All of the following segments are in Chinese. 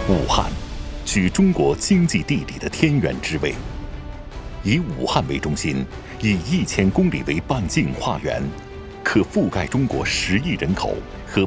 武汉居中国经济地理的天元之位，以武汉为中心，以1000公里为半径跨圆，可覆盖中国10亿人口和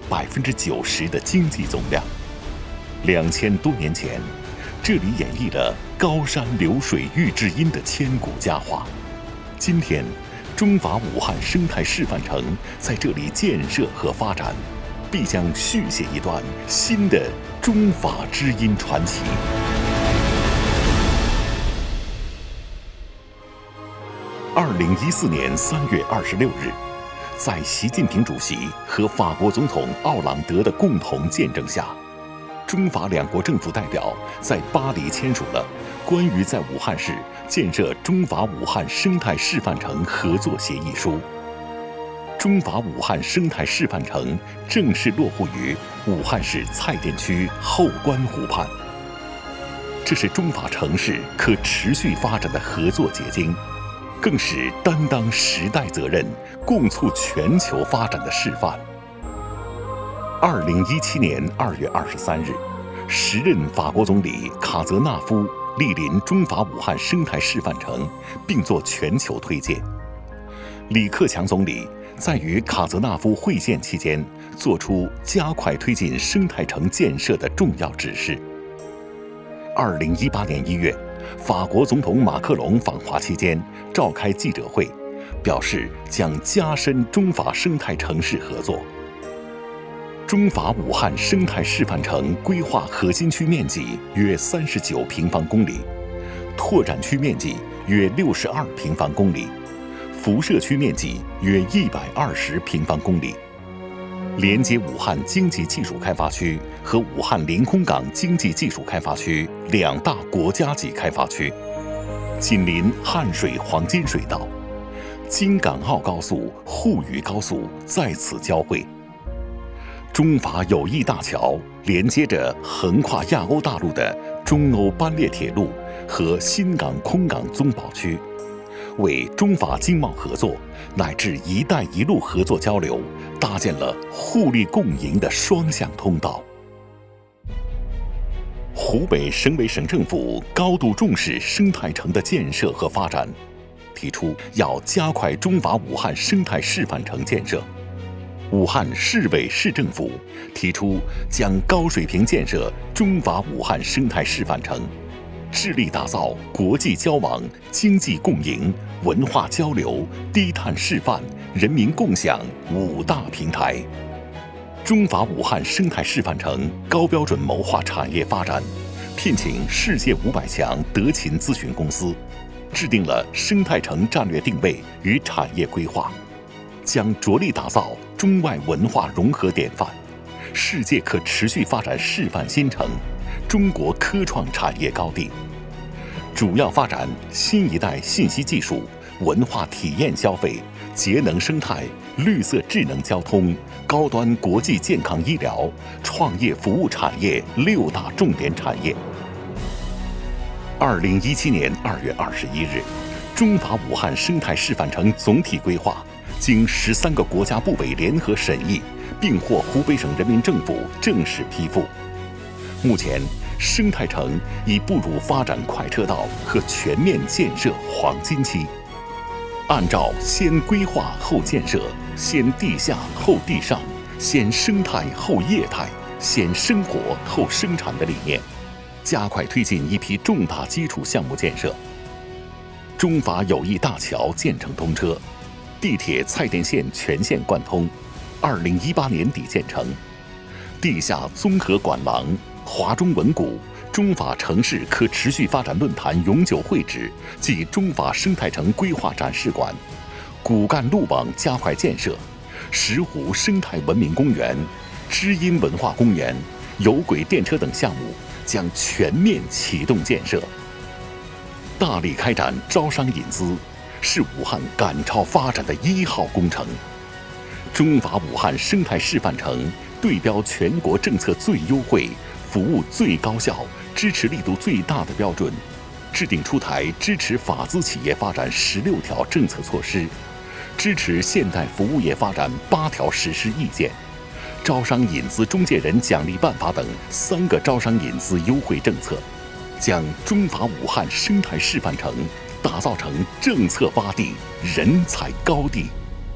90%的经济总量。2000多年前，这里演绎了高山流水遇知音的千古佳话。今天，中法武汉生态示范城在这里建设和发展，必将续写一段新的中法知音传奇。2014年3月26日，在习近平主席和法国总统奥朗德的共同见证下，中法两国政府代表在巴黎签署了关于在武汉市建设中法武汉生态示范城合作协议书。中法武汉生态示范城正式落户于武汉市蔡甸区后关湖畔。这是中法城市可持续发展的合作结晶，更是担当时代责任、共促全球发展的示范。2017年2月23日，时任法国总理卡泽纳夫莅临中法武汉生态示范城，并作全球推荐。李克强总理在与卡泽纳夫会见期间，作出加快推进生态城建设的重要指示。2018年1月，法国总统马克龙访华期间召开记者会，表示将加深中法生态城市合作。中法武汉生态示范城规划核心区面积约39平方公里，拓展区面积约62平方公里，辐射区面积约120平方公里，连接武汉经济技术开发区和武汉临空港经济技术开发区2大国家级开发区，紧邻汉水黄金水道，京港澳高速、沪渝高速在此交汇。中法友谊大桥连接着横跨亚欧大陆的中欧班列铁路和新港空港综保区，为中法经贸合作乃至“一带一路”合作交流搭建了互利共赢的双向通道。湖北省委省政府高度重视生态城的建设和发展，提出要加快中法武汉生态示范城建设。武汉市委市政府提出将高水平建设中法武汉生态示范城，致力打造国际交往、经济共赢、文化交流、低碳示范、人民共享5大平台。中法武汉生态示范城高标准谋划产业发展，聘请世界500强德勤咨询公司，制定了生态城战略定位与产业规划，将着力打造中外文化融合典范、世界可持续发展示范新城、中国科创产业高地，主要发展新一代信息技术、文化体验消费、节能生态、绿色智能交通、高端国际健康医疗、创业服务产业6大重点产业。2017年2月21日，中法武汉生态示范城总体规划经13个国家部委联合审议，并获湖北省人民政府正式批复。目前，生态城已步入发展快车道和全面建设黄金期。按照先规划后建设、先地下后地上、先生态后业态、先生活后生产的理念，加快推进一批重大基础项目建设。中法友谊大桥建成通车，地铁蔡甸线全线贯通，2018年底建成。地下综合管廊、华中文谷、中法城市可持续发展论坛永久会址及中法生态城规划展示馆、骨干路网加快建设，石湖生态文明公园、知音文化公园、有轨电车等项目将全面启动建设。大力开展招商引资，是武汉赶超发展的1号工程。中法武汉生态示范城对标全国政策最优惠、服务最高效、支持力度最大的标准，制定出台支持法资企业发展16条政策措施，支持现代服务业发展8条实施意见， 招商引资中介人奖励办法等3个招商引资优惠政策，将中法武汉生态示范城打造成政策洼地、人才高地。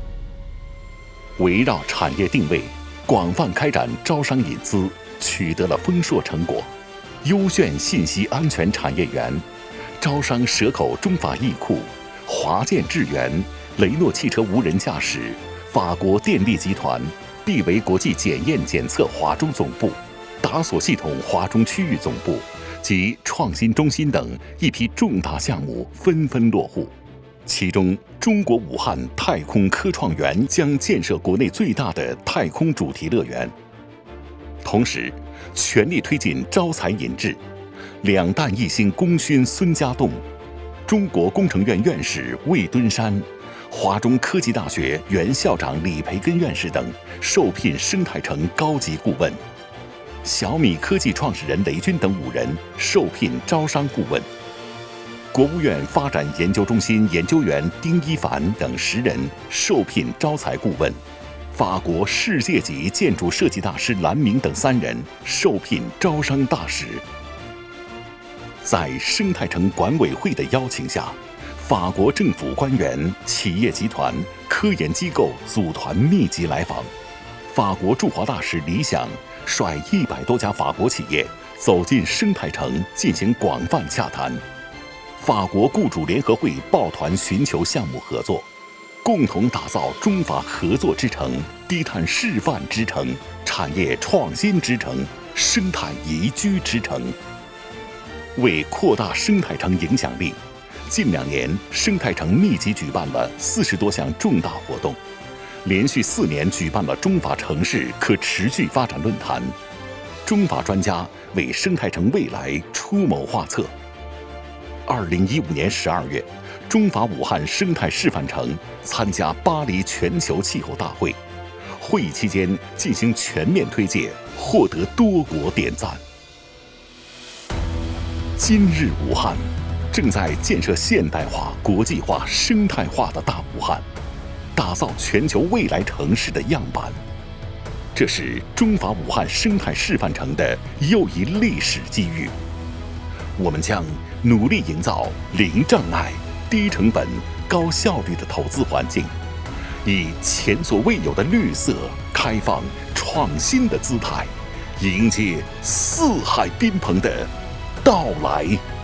围绕产业定位，广泛开展招商引资，取得了丰硕成果。优炫信息安全产业园、招商蛇口中法易库、华建智源、雷诺汽车无人驾驶、法国电力集团、必维国际检验检测华中总部、达索系统华中区域总部及创新中心等一批重大项目纷纷落户。其中，中国武汉太空科创园将建设国内最大的太空主题乐园。同时，全力推进招才引智，两弹一星功勋孙家栋、中国工程院院士魏敦山、华中科技大学原校长李培根院士等受聘生态城高级顾问，小米科技创始人雷军等5人受聘招商顾问，国务院发展研究中心研究员丁一凡等10人受聘招才顾问，法国世界级建筑设计大师兰明等3人受聘招商大使。在生态城管委会的邀请下，法国政府官员、企业集团、科研机构组团密集来访。法国驻华大使李想率100多家法国企业走进生态城进行广泛洽谈。法国雇主联合会抱团寻求项目合作，共同打造中法合作之城、低碳示范之城、产业创新之城、生态宜居之城。为扩大生态城影响力，近2年生态城密集举办了40多项重大活动，连续4年举办了中法城市可持续发展论坛，中法专家为生态城未来出谋划策。2015年12月，中法武汉生态示范城参加巴黎全球气候大会，会议期间进行全面推介，获得多国点赞。今日武汉正在建设现代化、国际化、生态化的大武汉，打造全球未来城市的样板。这是中法武汉生态示范城的又一历史机遇。我们将努力营造零障碍、低成本、高效率的投资环境，以前所未有的绿色、开放、创新的姿态，迎接四海宾朋的到来。